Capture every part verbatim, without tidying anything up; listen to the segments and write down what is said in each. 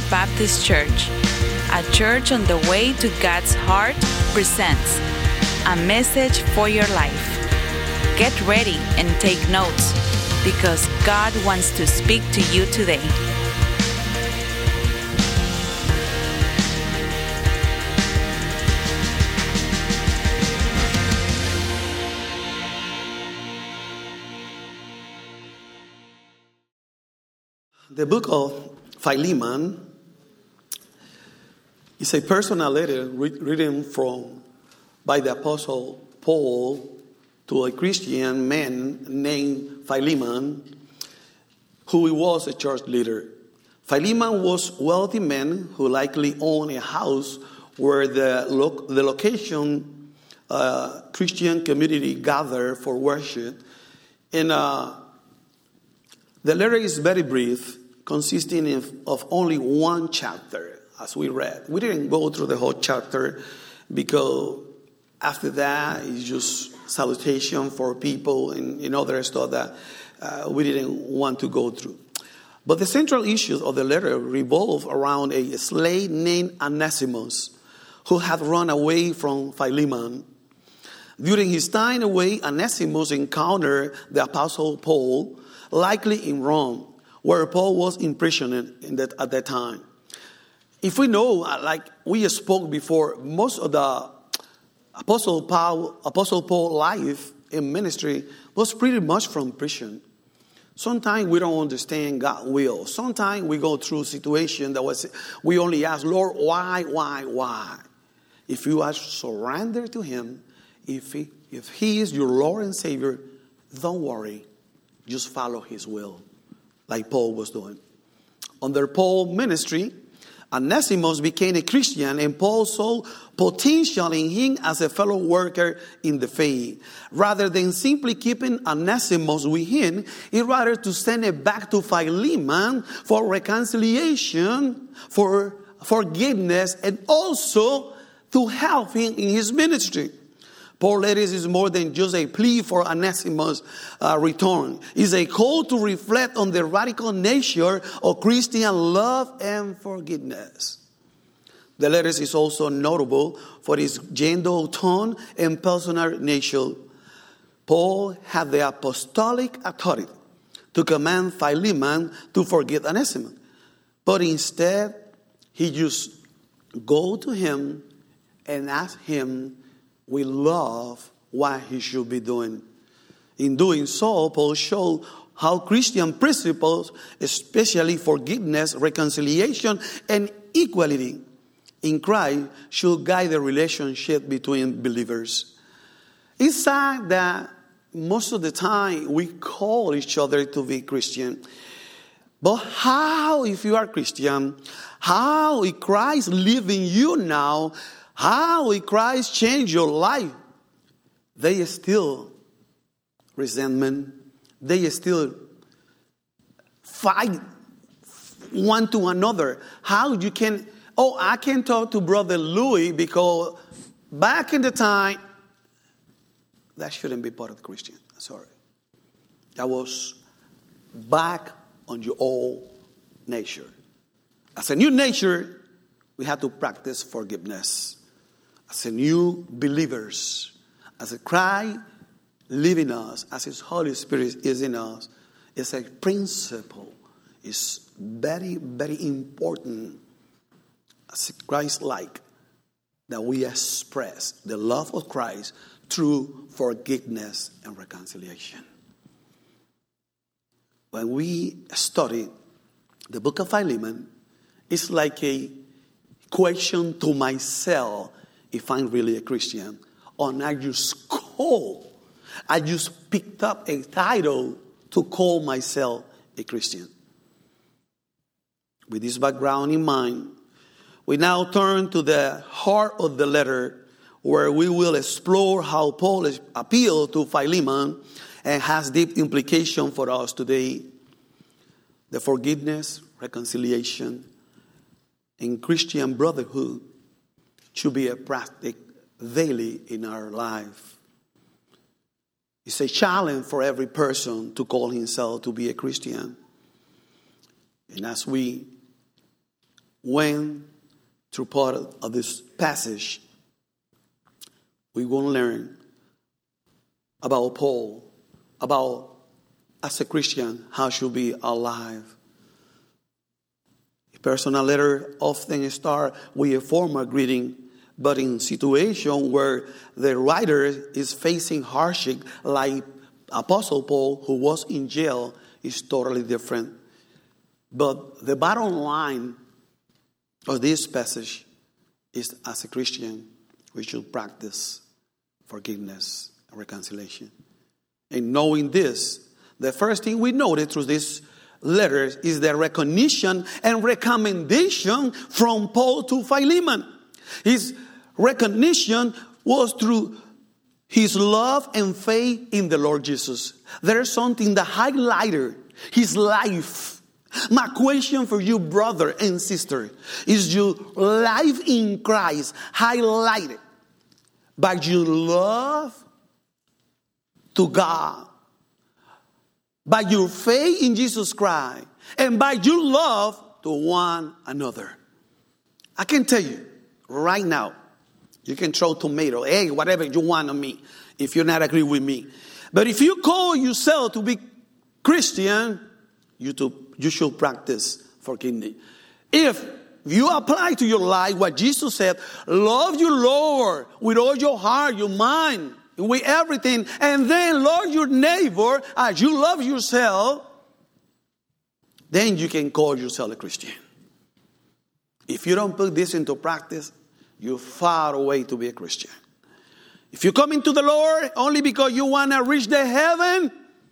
Baptist Church, a church on the way to God's heart, presents a message for your life. Get ready and take notes, because God wants to speak to you today. The book of Philemon is a personal letter written from by the Apostle Paul to a Christian man named Philemon, who was a church leader. Philemon was a wealthy man who likely owned a house where the, lo- the location uh, Christian community gathered for worship. And uh, the letter is very brief, consisting of, of only one chapter, as we read. We didn't go through the whole chapter because after that it's just salutation for people and, and other stuff that uh, we didn't want to go through. But the central issues of the letter revolve around a slave named Onesimus who had run away from Philemon. During his time away, Onesimus encountered the Apostle Paul, likely in Rome, where Paul was imprisoned in that, at that time. If we know, like we spoke before, most of the Apostle Paul, Apostle Paul life in ministry was pretty much from prison. Sometimes we don't understand God's will. Sometimes we go through a situation that was, we only ask, Lord, why, why, why? If you are surrendered to Him, if he, if He is your Lord and Savior, don't worry. Just follow His will, like Paul was doing. Under Paul's ministry, Onesimus became a Christian, and Paul saw potential in him as a fellow worker in the faith. Rather than simply keeping Onesimus with him, he rather to send it back to Philemon for reconciliation, for forgiveness, and also to help him in his ministry. Paul's letters is more than just a plea for Onesimus' uh, return. It's a call to reflect on the radical nature of Christian love and forgiveness. The letters is also notable for its gentle tone and personal nature. Paul had the apostolic authority to command Philemon to forgive Onesimus. But instead, he just go to him and ask him we love what he should be doing. In doing so, Paul showed how Christian principles, especially forgiveness, reconciliation, and equality in Christ, should guide the relationship between believers. It's sad that most of the time we call each other to be Christian. But how, if you are Christian, how if Christ lives in you now, how will Christ change your life? They are still resentment. They are still fight one to another. How you can, oh, I can talk to Brother Louis because back in the time, that shouldn't be part of the Christian. Sorry. That was back on your old nature. As a new nature, we have to practice forgiveness. As a new believers, as a Christ live in us, as His Holy Spirit is in us, it's a principle. It's very, very important as Christ-like that we express the love of Christ through forgiveness and reconciliation. When we study the book of Philemon, it's like a question to myself. If I'm really a Christian, or I just call, I just picked up a title to call myself a Christian. With this background in mind, we now turn to the heart of the letter, where we will explore how Paul appealed to Philemon and has deep implication for us today. The forgiveness, reconciliation, and Christian brotherhood should be a practice daily in our life. It's a challenge for every person to call himself to be a Christian. And as we went through part of this passage, we're going to learn about Paul, about as a Christian, how should be alive. A personal letter often starts with a formal greeting, but in situation where the writer is facing hardship, like Apostle Paul, who was in jail, is totally different. But the bottom line of this passage is, as a Christian, we should practice forgiveness and reconciliation. And knowing this, the first thing we noted through this letter is the recognition and recommendation from Paul to Philemon. His recognition was through his love and faith in the Lord Jesus. There's something that highlighted his life. My question for you, brother and sister, is your life in Christ highlighted by your love to God, by your faith in Jesus Christ, and by your love to one another? I can tell you right now, you can throw tomato, egg, whatever you want on me if you're not agree with me. But if you call yourself to be Christian, you, to, you should practice forgiveness. If you apply to your life what Jesus said, love your Lord with all your heart, your mind, with everything, and then love your neighbor as you love yourself, then you can call yourself a Christian. If you don't put this into practice, you're far away to be a Christian. If you come into the Lord only because you want to reach the heaven,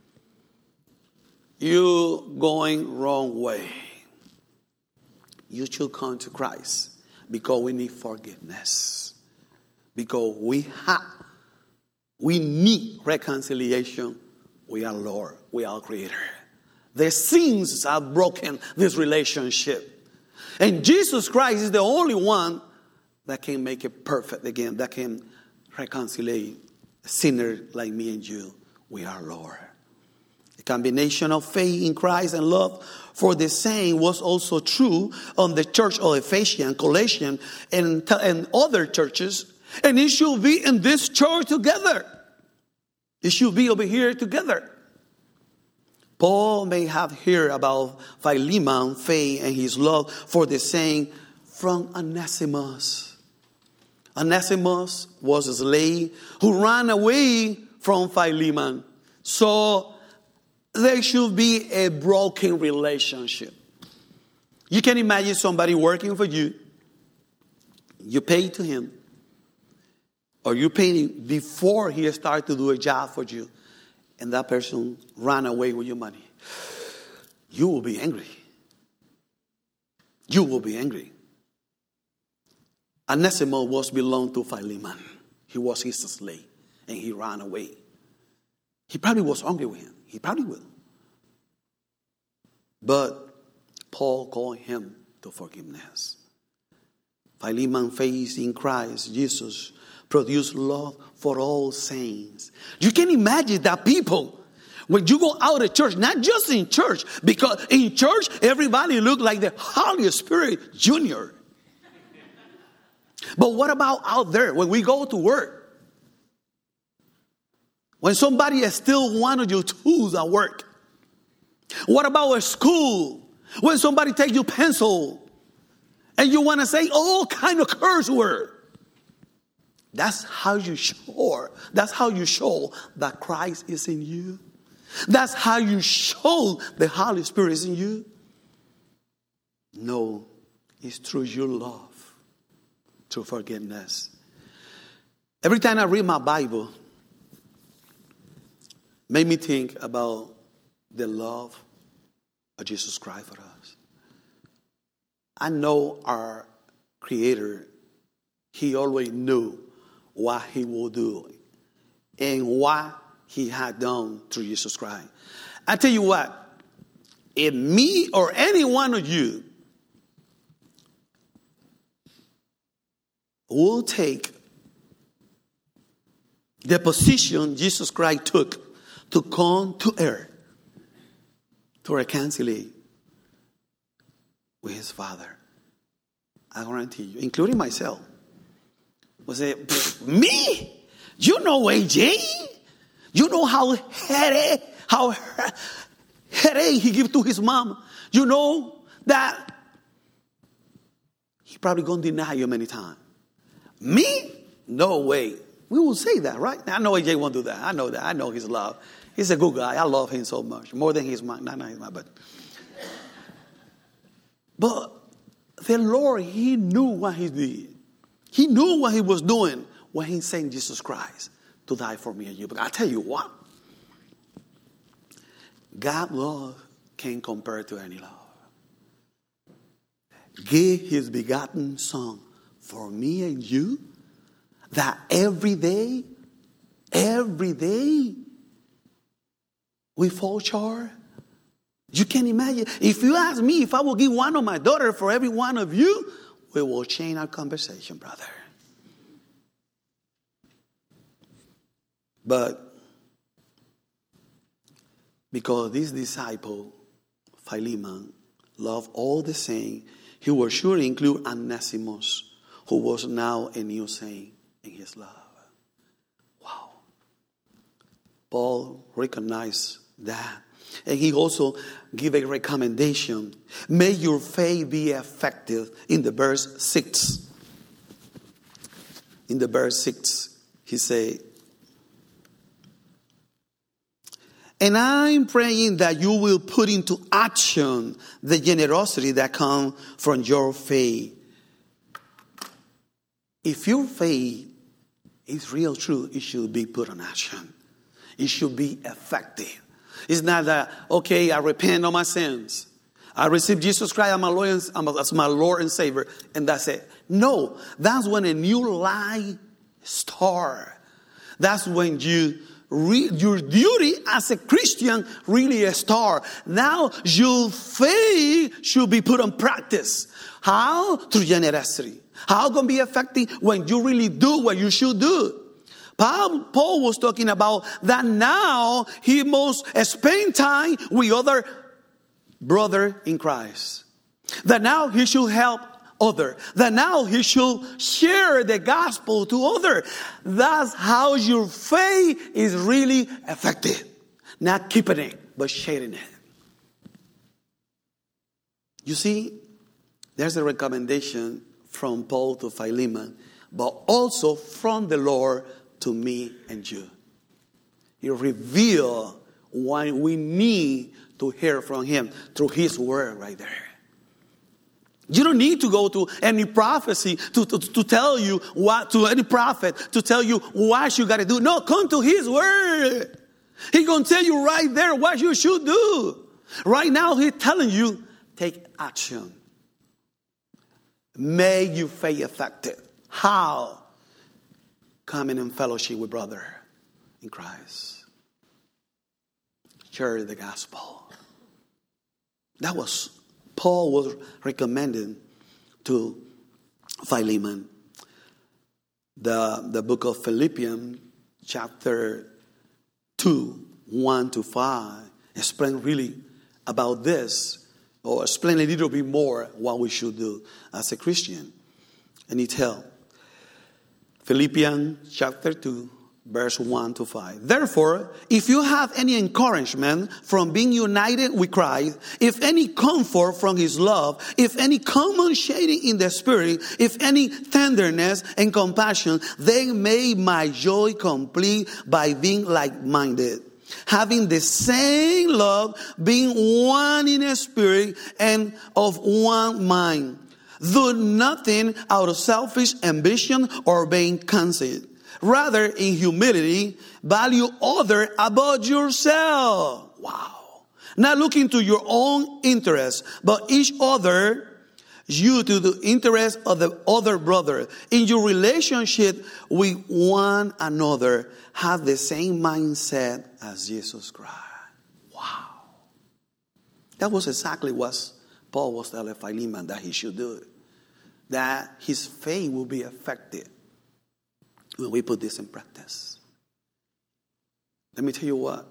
you're going wrong way. You should come to Christ because we need forgiveness. Because we have, we need reconciliation with our Lord, with our Creator. The sins have broken this relationship. And Jesus Christ is the only one that can make it perfect again, that can reconcile a sinner like me and you with our Lord. The combination of faith in Christ and love for the saint was also true on the church of Ephesus, Colossians, and, and other churches. And it should be in this church together. It should be over here together. Paul may have heard about Philemon, faith, and his love for the saint from Onesimus. Onesimus was a slave who ran away from Philemon. So there should be a broken relationship. You can imagine somebody working for you. You pay to him. Or you pay him before he starts to do a job for you. And that person ran away with your money. You will be angry. You will be angry. Onesimus was belonged to Philemon. He was his slave. And he ran away. He probably was angry with him. He probably will. But Paul called him to forgiveness. Philemon faith in Christ Jesus produced love for all saints. You can imagine that people, when you go out of church, not just in church, because in church everybody look like the Holy Spirit Junior. But what about out there when we go to work? When somebody is still one of your tools at work? What about at school? When somebody takes your pencil and you want to say all kind of curse word? That's how you show. That's how you show that Christ is in you. That's how you show the Holy Spirit is in you. No, it's through your love, through forgiveness. Every time I read my Bible, made me think about the love of Jesus Christ for us. I know our Creator, He always knew what He will do and what He had done through Jesus Christ. I tell you what, if me or any one of you will take the position Jesus Christ took to come to earth to reconcile with His Father, I guarantee you, including myself, will say, me? You know A J? You know how headache, how headache he give to his mom? You know that he probably going to deny you many times. Me? No way. We will say that, right? I know A J won't do that. I know that. I know his love. He's a good guy. I love him so much. More than his mom. Not, not his mom, but. But the Lord, he knew what he did. He knew what he was doing when he sent Jesus Christ to die for me and you. But I tell you what. God's love can't compare to any love. Give his begotten son for me and you, that every day, every day, we fall short. You can imagine. If you ask me if I will give one of my daughter for every one of you, we will change our conversation, brother. But because this disciple, Philemon, loved all the same, he will surely include Onesimus, who was now a new saint in his love. Wow. Paul recognized that. And he also gave a recommendation. May your faith be effective in the verse six. In the verse six, he said, and I'm praying that you will put into action the generosity that comes from your faith. If your faith is real true, it should be put on action. It should be effective. It's not that, okay, I repent of my sins. I receive Jesus Christ as my Lord and, as my Lord and Savior, and that's it. No, that's when a new life starts. That's when you re, your duty as a Christian really starts. Now your faith should be put on practice. How? Through generosity. How can it be effective? When you really do what you should do. Paul, Paul was talking about that now he must spend time with other brother in Christ. That now he should help other. That now he should share the gospel to other. That's how your faith is really effective. Not keeping it, but sharing it. You see, there's a recommendation from Paul to Philemon, but also from the Lord to me and you. He revealed why we need to hear from him through his word right there. You don't need to go to any prophecy to, to, to tell you what, to any prophet to tell you what you got to do. No, come to his word. He's going to tell you right there what you should do. Right now, he's telling you, take action. Make your faith effective. How? Coming in fellowship with brother in Christ. Share the gospel. That was, Paul was recommending to Philemon. The, the book of Philippians, chapter two, one to five, explain really about this, or explain a little bit more what we should do as a Christian. And it tells, Philippians chapter two, verse one to five. Therefore, if you have any encouragement from being united with Christ, if any comfort from his love, if any common sharing in the Spirit, if any tenderness and compassion, then make my joy complete by being like-minded, having the same love, being one in a spirit and of one mind. Do nothing out of selfish ambition or vain conceit. Rather, in humility, value others above yourself. Wow. Not looking to your own interests, but each other, you to the interest of the other brother. In your relationship with one another, have the same mindset as Jesus Christ. Wow. That was exactly what Paul was telling Philemon that he should do. That his faith will be effective when we put this in practice. Let me tell you what.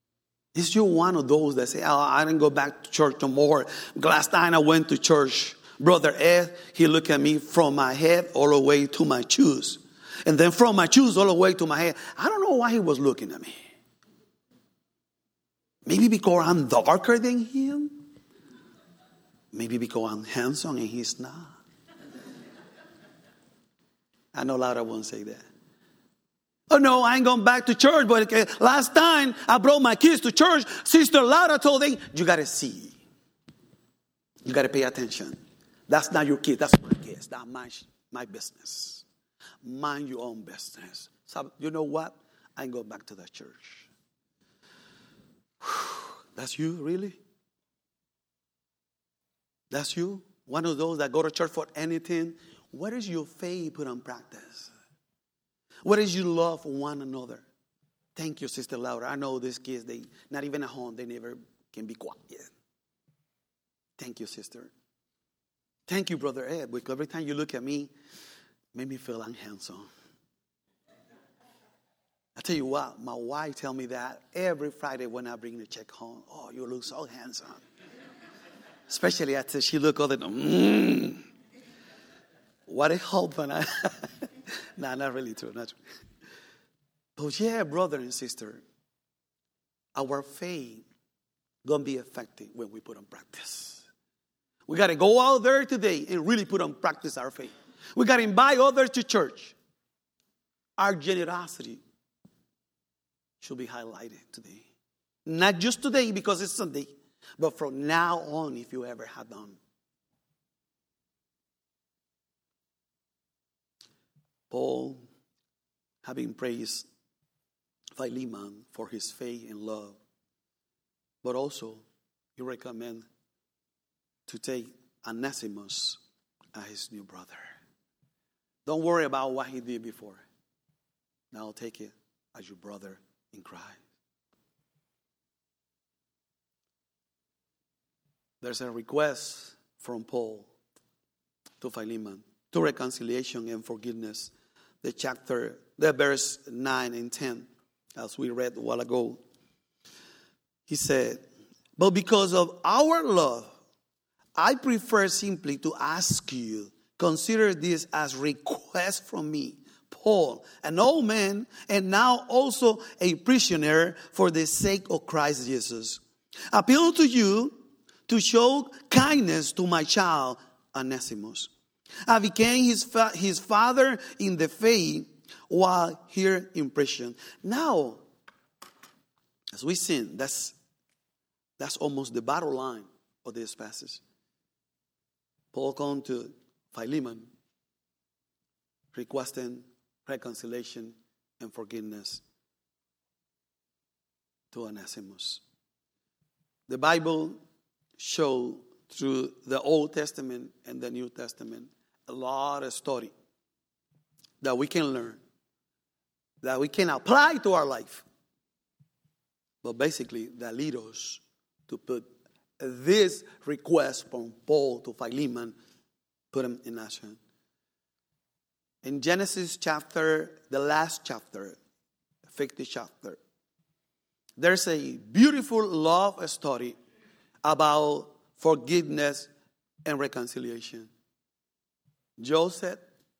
Is you one of those that say, oh, I didn't go back to church no more. Last time I went to church Brother Ed, he looked at me from my head all the way to my shoes. And then from my shoes all the way to my head. I don't know why he was looking at me. Maybe because I'm darker than him. Maybe because I'm handsome and he's not. I know Laura won't say that. Oh no, I ain't going back to church. But last time I brought my kids to church, Sister Laura told them, you got to see. You got to pay attention. That's not your kid. That's my kids. That's my, my business. Mind your own business. So you know what? I ain't going back to that church. That's you, really? That's you? One of those that go to church for anything? What is your faith put on practice? What is your love for one another? Thank you, Sister Laura. I know these kids, they not even at home, they never can be quiet. Thank you, sister. Thank you, Brother Ed, because every time you look at me, make me feel I'm handsome. I tell you what, my wife tell me that every Friday when I bring the check home. Oh, you look so handsome. Especially after she look other than, mmm. What a help. And I, nah, not really true, not true. But yeah, brother and sister, our faith gonna be effective when we put on practice. We got to go out there today and really put on practice our faith. We got to invite others to church. Our generosity should be highlighted today. Not just today because it's Sunday, but from now on if you ever have done. Paul, having praised Philemon for his faith and love, but also he recommends to take Onesimus as his new brother. Don't worry about what he did before. Now take it as your brother in Christ. There's a request from Paul to Philemon to reconciliation and forgiveness. The chapter, the verse nine and ten, as we read a while ago. He said, but because of our love, I prefer simply to ask you, consider this as request from me, Paul, an old man, and now also a prisoner for the sake of Christ Jesus. Appeal to you to show kindness to my child, Onesimus. I became his, fa- his father in the faith while here in prison. Now, as we sin, that's, that's almost the battle line of this passage. Paul comes to Philemon requesting reconciliation and forgiveness to Onesimus. The Bible shows through the Old Testament and the New Testament a lot of story that we can learn, that we can apply to our life. But basically, that leads us to put this request from Paul to Philemon, put him in action. In Genesis chapter, the last chapter, fiftieth chapter, there's a beautiful love story about forgiveness and reconciliation. Joseph,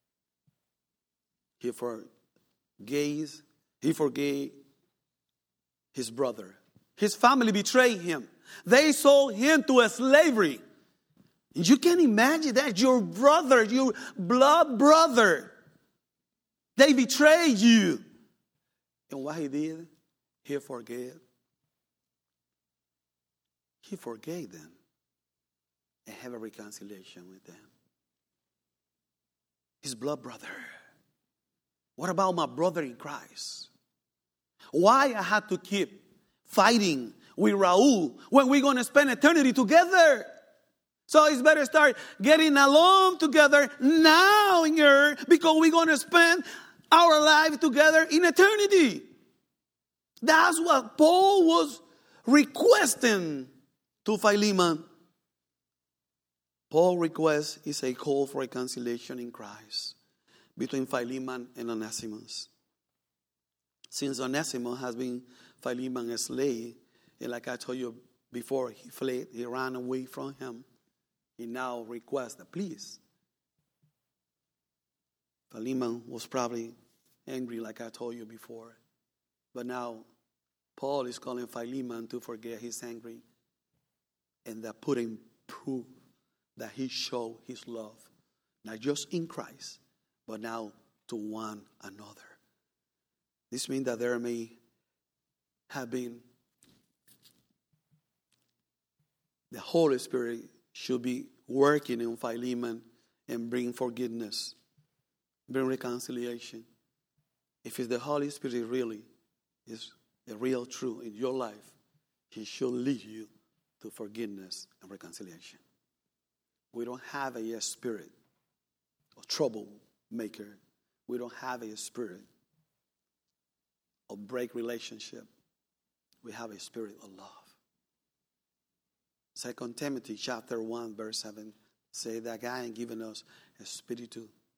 he forgave, he forgave his brother. His family betrayed him. They sold him to a slavery. You can imagine that. Your brother, your blood brother, they betrayed you. And what he did, he forgave. He forgave them and have a reconciliation with them. His blood brother. What about my brother in Christ? Why I had to keep fighting with Raul when we're going to spend eternity together? So it's better start getting along together now in here because we're going to spend our life together in eternity. That's what Paul was requesting to Philemon. Paul's request is a call for reconciliation in Christ between Philemon and Onesimus. Since Onesimus has been Philemon's slave, and like I told you before, he fled, he ran away from him. he now requests that, please. Philemon was probably angry, like I told you before. But now Paul is calling Philemon to forget he's angry, and that putting proof that he showed his love, not just in Christ, but now to one another. This means that there may have been, the Holy Spirit should be working in Philemon and bring forgiveness, bring reconciliation. If it's the Holy Spirit really is the real truth in your life, he should lead you to forgiveness and reconciliation. We don't have a spirit of troublemaker. We don't have a spirit of break relationship. We have a spirit of love. Second Timothy chapter one verse seven say that God has given us a spirit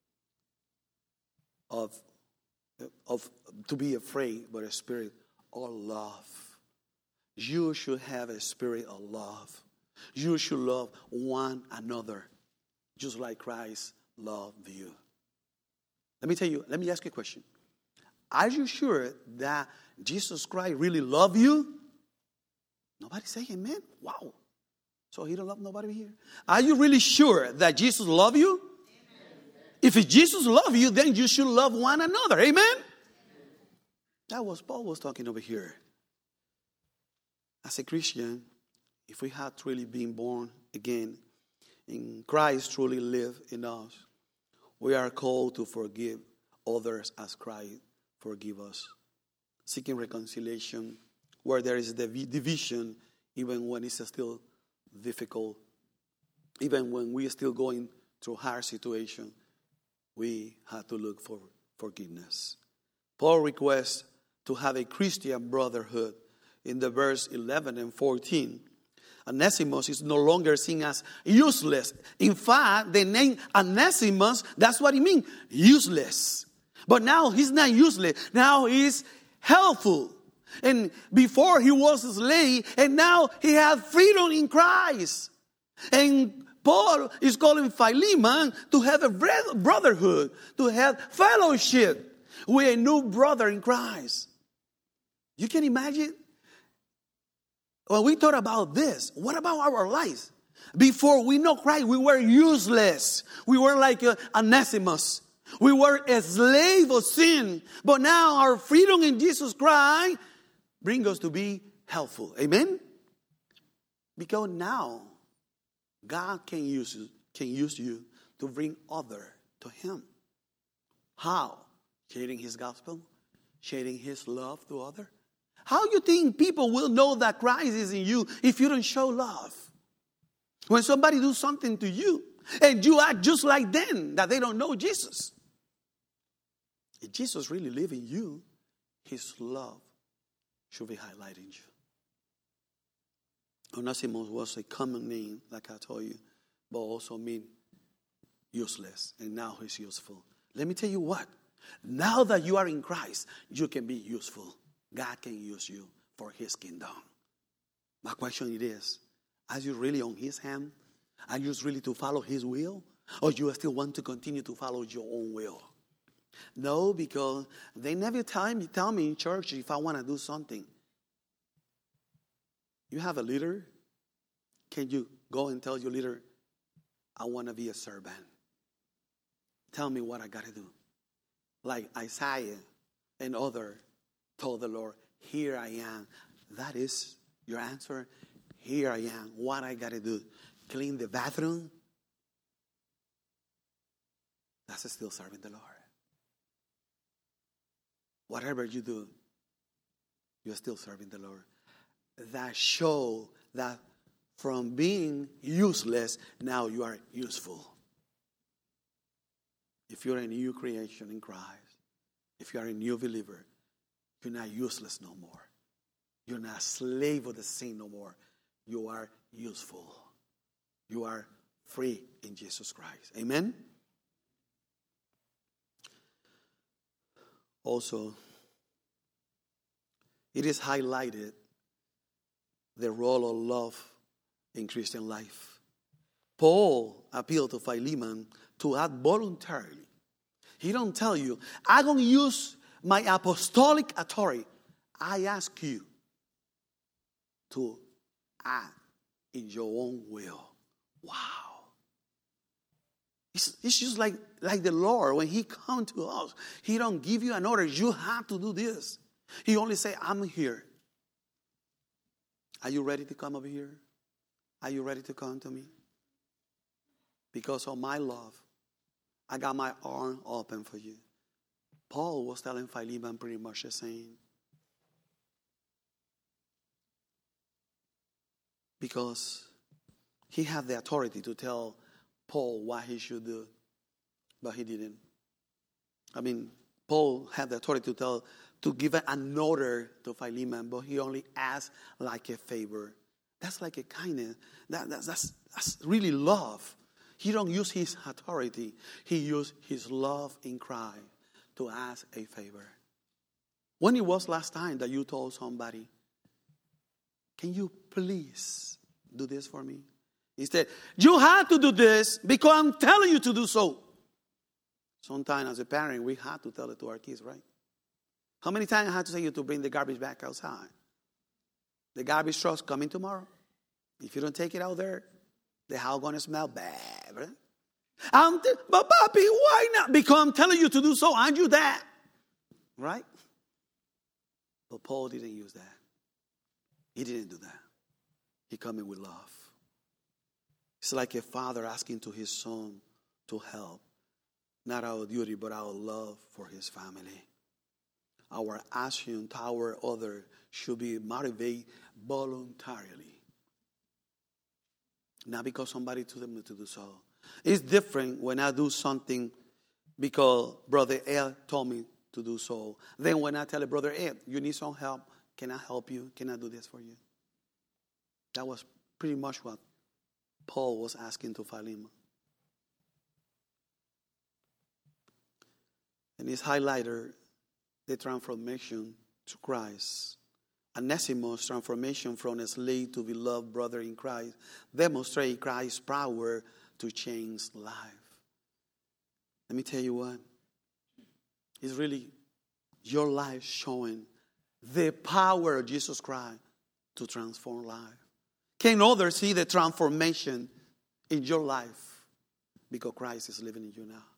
of, of to be afraid, but a spirit of love. You should have a spirit of love. You should love one another, just like Christ loved you. Let me tell you, let me ask you a question. Are you sure that Jesus Christ really loved you? Nobody say amen. Wow. So he don't love nobody here. Are you really sure that Jesus loved you? Amen. If Jesus loved you, then you should love one another. Amen? Amen. That was Paul was talking over here. As a Christian, if we had truly been born again, and Christ truly lived in us, we are called to forgive others as Christ forgive us. Seeking reconciliation where there is division, even when it's still difficult, even when we are still going through hard situation, we have to look for forgiveness. Paul requests to have a Christian brotherhood in the verse eleven and fourteen. Onesimus is no longer seen as useless. In fact, the name Onesimus, that's what it means, useless. But now he's not useless. Now he's helpful. And before he was a slave, and now he has freedom in Christ. And Paul is calling Philemon to have a brotherhood, to have fellowship with a new brother in Christ. You can imagine? When we thought about this, what about our lives? Before we know Christ, we were useless. We were like uh, Onesimus. We were a slave of sin. But now our freedom in Jesus Christ brings us to be helpful. Amen? Because now God can use you, can use you to bring others to Him. How? Sharing His gospel, sharing His love to others. How do you think people will know that Christ is in you if you don't show love? When somebody does something to you and you act just like them, that they don't know Jesus. If Jesus really lives in you, His love should be highlighting you. Onesimus was a common name, like I told you, but also mean useless. And now he's useful. Let me tell you what. Now that you are in Christ, you can be useful. God can use you for His kingdom. My question it is, are you really on His hand? Are you really to follow His will? Or you still want to continue to follow your own will? No, because they never tell me, tell me in church if I want to do something. You have a leader. Can you go and tell your leader, I want to be a servant? Tell me what I got to do. Like Isaiah and others told the Lord, here I am. That is your answer. Here I am. What I got to do? Clean the bathroom? That's still serving the Lord. Whatever you do, you're still serving the Lord. That show that from being useless, now you are useful. If you're a new creation in Christ, if you are a new believer, you're not useless no more. You're not a slave of the sin no more. You are useful. You are free in Jesus Christ. Amen? Also, it is highlighted the role of love in Christian life. Paul appealed to Philemon to act voluntarily. He don't tell you, I'm going to use my apostolic authority. I ask you to act in your own will. Wow. It's, it's just like, like the Lord, when he comes to us, he don't give you an order. You have to do this. He only say, I'm here. Are you ready to come over here? Are you ready to come to me? Because of my love, I got my arm open for you. Paul was telling Philemon pretty much the same. Because he had the authority to tell Paul what he should do, but he didn't. I mean, Paul had the authority to tell, to give an order to Philemon, but he only asked like a favor. That's like a kindness. That, that, that's, that's really love. He don't use his authority. He used his love in Christ to ask a favor. When it was last time that you told somebody, can you please do this for me? Instead, you have to do this because I'm telling you to do so. Sometimes as a parent, we have to tell it to our kids, right? How many times I have to say you to bring the garbage back outside? The garbage truck's coming tomorrow. If you don't take it out there, the house going to smell bad, right? I'm th- but Papi, why not? Because I'm telling you to do so. Aren't you that? Right? But Paul didn't use that. He didn't do that. He came in with love. It's like a father asking to his son to help. Not our duty, but our love for his family. Our action toward others should be motivated voluntarily. Not because somebody told them to do so. It's different when I do something because Brother Ed told me to do so. Then when I tell a Brother Ed, you need some help, can I help you? Can I do this for you? That was pretty much what Paul was asking to Philemon. And it's highlighted the transformation to Christ. Onesimus' transformation from a slave to beloved brother in Christ demonstrates Christ's power to change life. Let me tell you what. It's really your life showing the power of Jesus Christ to transform life. Can others see the transformation in your life because Christ is living in you now?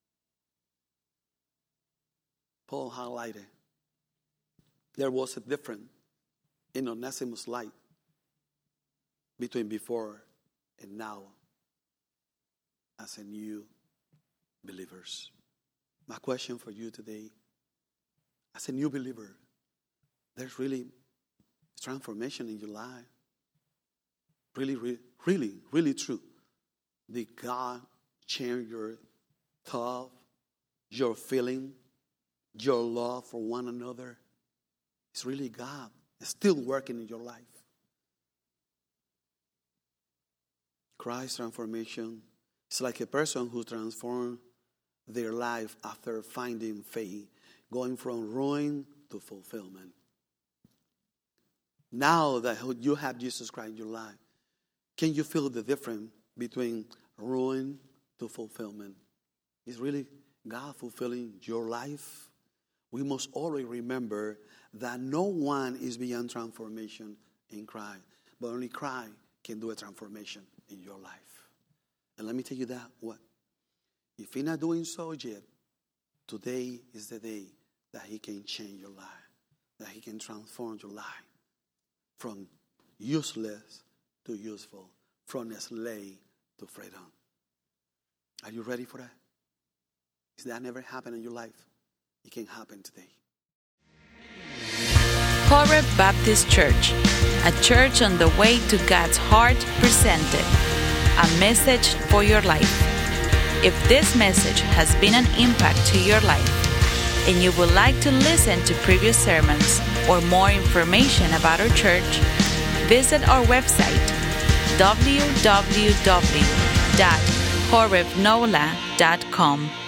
Paul highlighted there was a difference in Onesimus' life between before and now as a new believers. My question for you today, as a new believer, there's really transformation in your life. Really, really, really, really true. Did God change your thought, your feeling, your love for one another? It's really God. It's still working in your life. Christ's transformation is like a person who transformed their life after finding faith, going from ruin to fulfillment. Now that you have Jesus Christ in your life, can you feel the difference between ruin to fulfillment? It's really God fulfilling your life. We must always remember that no one is beyond transformation in Christ, but only Christ can do a transformation in your life. And let me tell you that what? If you're not doing so yet, today is the day that he can change your life, that he can transform your life from useless to useful, from a slave to freedom. Are you ready for that? If that never happened in your life, it can happen today. Horeb Baptist Church, a church on the way to God's heart, presented a message for your life. If this message has been an impact to your life and you would like to listen to previous sermons or more information about our church, visit our website w w w dot horeb nola dot com.